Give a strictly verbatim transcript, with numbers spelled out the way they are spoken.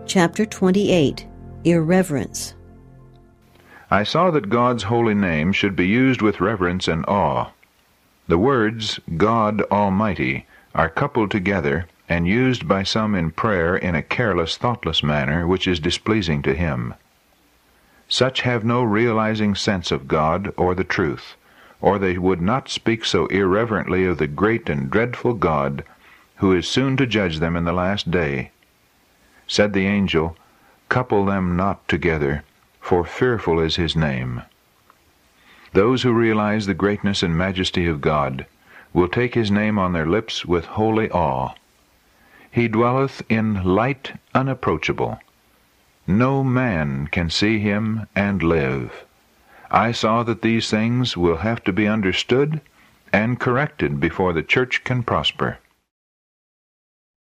Chapter twenty-eight. Irreverence. I saw that God's holy name should be used with reverence and awe. The words, God Almighty, are coupled together and used by some in prayer in a careless, thoughtless manner which is displeasing to Him. Such have no realizing sense of God or the truth, or they would not speak so irreverently of the great and dreadful God, who is soon to judge them in the last day. Said the angel, Couple them not together, for fearful is His name. Those who realize the greatness and majesty of God will take His name on their lips with holy awe. He dwelleth in light unapproachable. No man can see Him and live. I saw that these things will have to be understood and corrected before the church can prosper.